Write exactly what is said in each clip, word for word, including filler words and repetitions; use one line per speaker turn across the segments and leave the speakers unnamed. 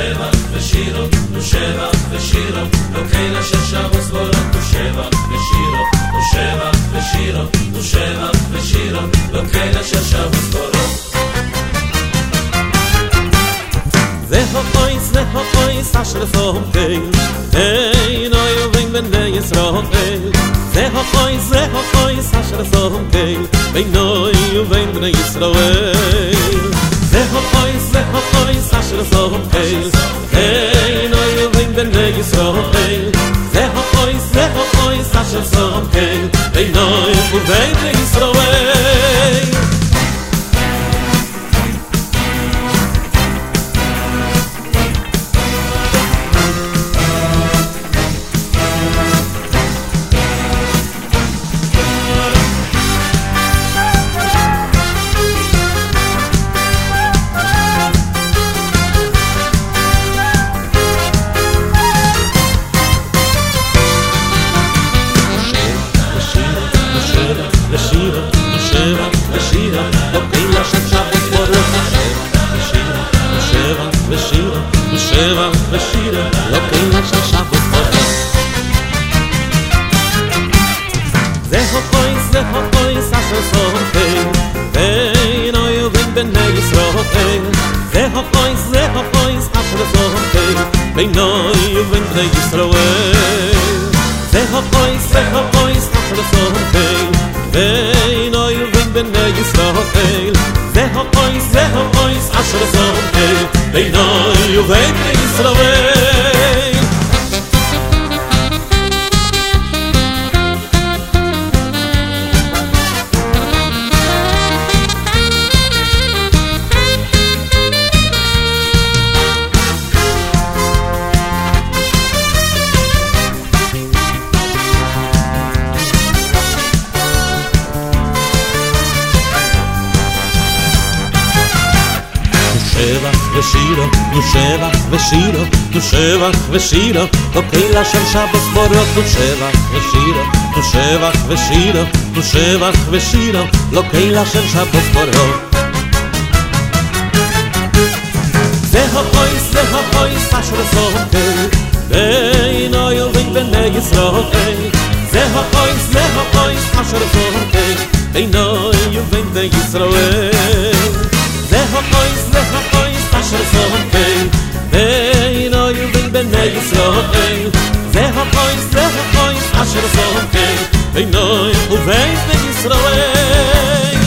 שבח ושירו, נו שבח ושירו, לא קהילה של שבוס בורות, נו שבח ושירו, נו שבח ושירו, נו שבח ושירו, לא קהילה של שבוס בורות.
זהו אויס, זהו אויס, אשר זוכר, אין אוי ובין בני ישראל. זהו אויס, זהו אויס, אשר זוכר, בין אוי ובין בני ישראל. זהו אויס, זהו אויס, אשר זוכר, אין אוי ובין בני ישראל. זהו אויס, זהו אויס, אשר זוכר, בין אוי ובין בני ישראל. Bei noi und wenn der Israel Zeho ois, zeho ois, achel sohei Bei noi und wenn der Israel Zeho ois, zeho ois, achel sohei Bei noi und wenn der Israel ושירו, נו שבח ושירו, נו שבח ושירו, לא קהילה של שבוס בורות, נו שבח ושירו, נו שבח ושירו, נו שבח ושירו, לא קהילה של שבוס בורות. זהו אויס, זהו אויס, אשר זוכר, בין אוי ובין בני ישראל. זהו אויס, זהו אויס, אשר זוכר, בין אוי ובין בני ישראל. זהו אויס, זהו אויס, אשר זוכר, בין אוי ובין בני ישראל. זהו אויס, זהו אויס, אשר זוכר, בין אוי ובין בני ישראל.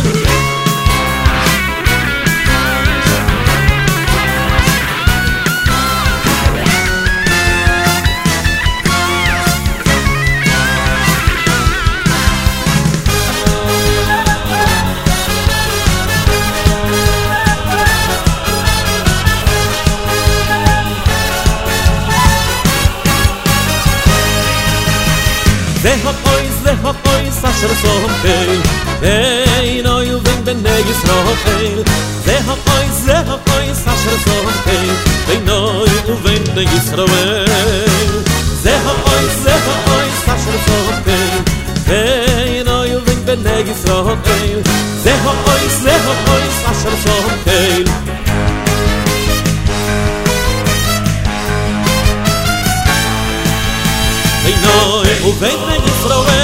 Zeho ois, zeho ois, asher sohei Ein oi uvein bnei Yisroel Zeho ois, zeho ois, asher sohei Ein oi uvein bnei Yisroel Zeho ois, zeho ois, asher sohei Ein oi uvein bnei Yisroel Zeho ois, zeho ois, asher sohei Ein oi uvein bnei Yisroel